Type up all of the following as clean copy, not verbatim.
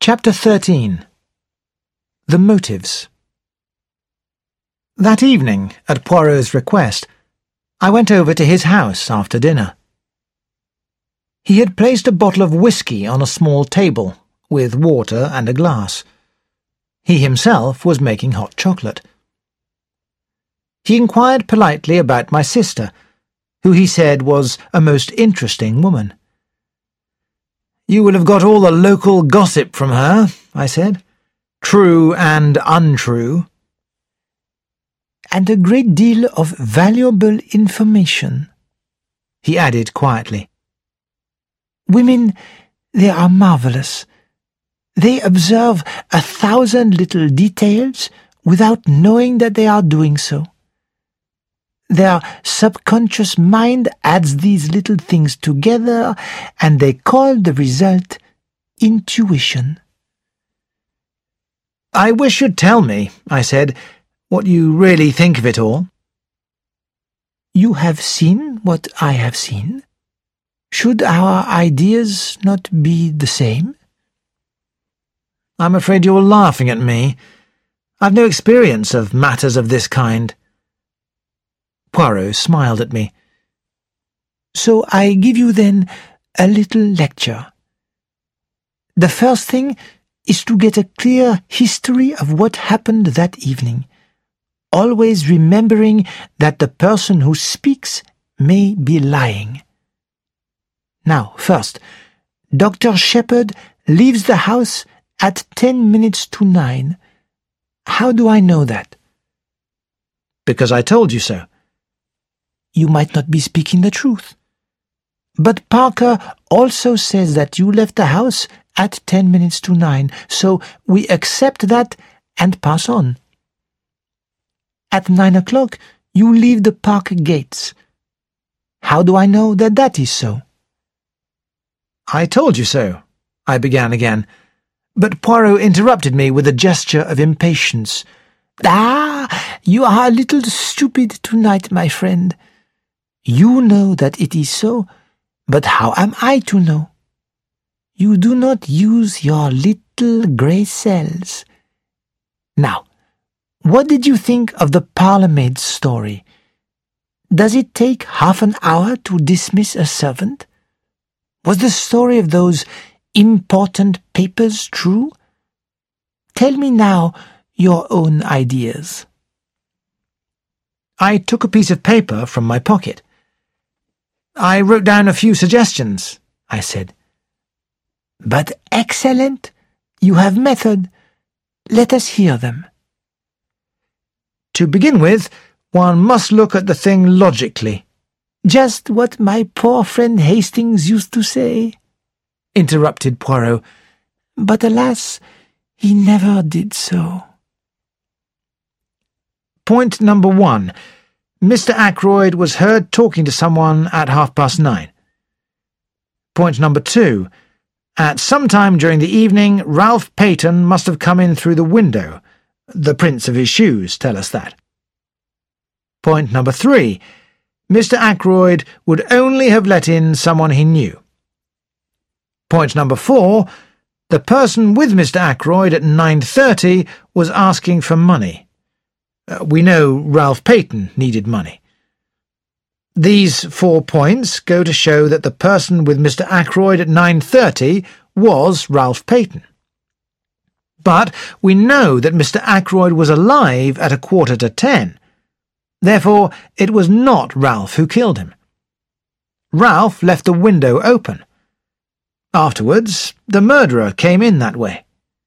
Chapter 13. The Motives. That evening, at Poirot's request, I went over to his house after dinner. He had placed a bottle of whisky on a small table, with water and a glass. He himself was making hot chocolate. He inquired politely about my sister, who he said was a most interesting woman. "You will have got all the local gossip from her," I said. "True and untrue." "And a great deal of valuable information," he added quietly. "Women, they are marvellous. They observe 1,000 little details without knowing that they are doing so. Their subconscious mind adds these little things together, and they call the result intuition." "I wish you'd tell me," I said, "what you really think of it all." "You have seen what I have seen. Should our ideas not be the same?" "I'm afraid you're laughing at me. I've no experience of matters of this kind." Poirot smiled at me. "So I give you then a little lecture. The first thing is to get a clear history of what happened that evening, always remembering that the person who speaks may be lying. Now, first, Dr. Shepherd leaves the house at 10 minutes to 9. How do I know that?" "Because I told you so." "You might not be speaking the truth. But Parker also says that you left the house at 10 minutes to 9, so we accept that and pass on. At 9 o'clock, you leave the park gates. How do I know that that is so?" "I told you so," I began again, but Poirot interrupted me with a gesture of impatience. "Ah, you are a little stupid tonight, my friend. You know that it is so, but how am I to know? You do not use your little grey cells. Now, what did you think of the parlourmaid's story? Does it take half an hour to dismiss a servant? Was the story of those important papers true? Tell me now your own ideas." I took a piece of paper from my pocket. "I wrote down a few suggestions," I said. "But excellent! You have method. Let us hear them." "To begin with, one must look at the thing logically." "Just what my poor friend Hastings used to say," interrupted Poirot. "But alas, he never did so." Point number 1. Mr. Ackroyd was heard talking to someone at 9:30. Point number 2. At some time during the evening, Ralph Peyton must have come in through the window. The prints of his shoes tell us that. Point number 3. Mr. Ackroyd would only have let in someone he knew. Point number 4. The person with Mr. Ackroyd at 9:30 was asking for money. We know Ralph Peyton needed money. These 4 points go to show that the person with Mr. Ackroyd at 9:30 was Ralph Peyton. But we know that Mr. Ackroyd was alive at 9:45. Therefore, it was not Ralph who killed him. Ralph left the window open. Afterwards, the murderer came in that way.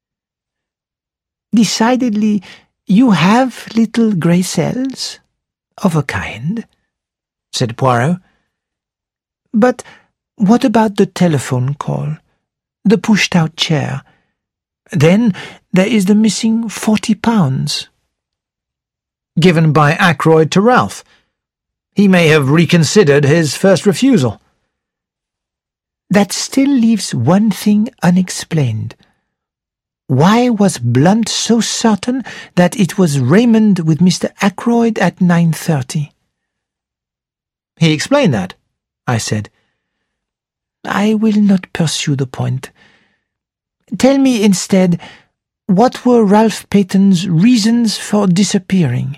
"Decidedly, you have little grey cells, of a kind," said Poirot. "But what about the telephone call, the pushed-out chair? Then there is the missing £40. Given by Ackroyd to Ralph. He may have reconsidered his first refusal." "That still leaves one thing unexplained. Why was Blunt so certain that it was Raymond with Mr. Ackroyd at 9:30? "He explained that," I said. I will not pursue the point. Tell me instead, what were Ralph Peyton's reasons for disappearing?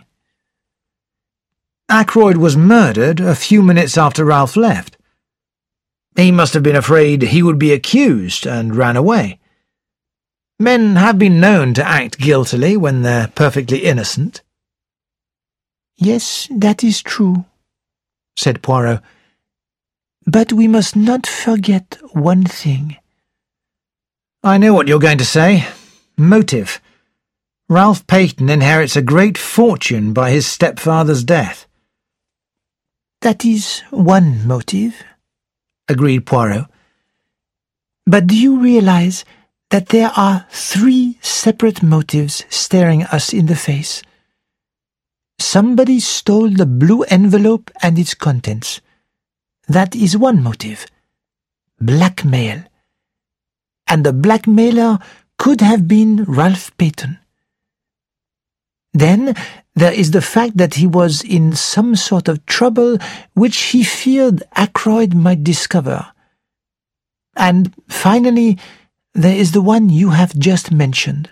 Ackroyd was murdered a few minutes after Ralph left. He must have been afraid he would be accused and ran away. Men have been known to act guiltily when they're perfectly innocent. Yes, that is true, said Poirot. But we must not forget one thing. I know what you're going to say. Motive. Ralph Peyton inherits a great fortune by his stepfather's death. That is one motive, agreed Poirot. But do you realize that there are 3 separate motives staring us in the face? Somebody stole the blue envelope and its contents. That is one motive. Blackmail. And the blackmailer could have been Ralph Peyton. Then there is the fact that he was in some sort of trouble which he feared Ackroyd might discover. And finally, there is the one you have just mentioned.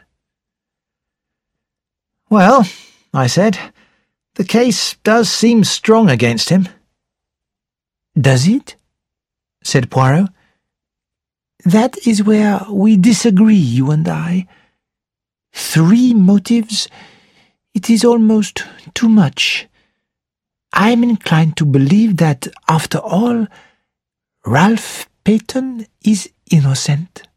Well, I said, the case does seem strong against him. Does it? Said Poirot. That is where we disagree, you and I. 3 motives. It is almost too much. I am inclined to believe that, after all, Ralph Peyton is innocent.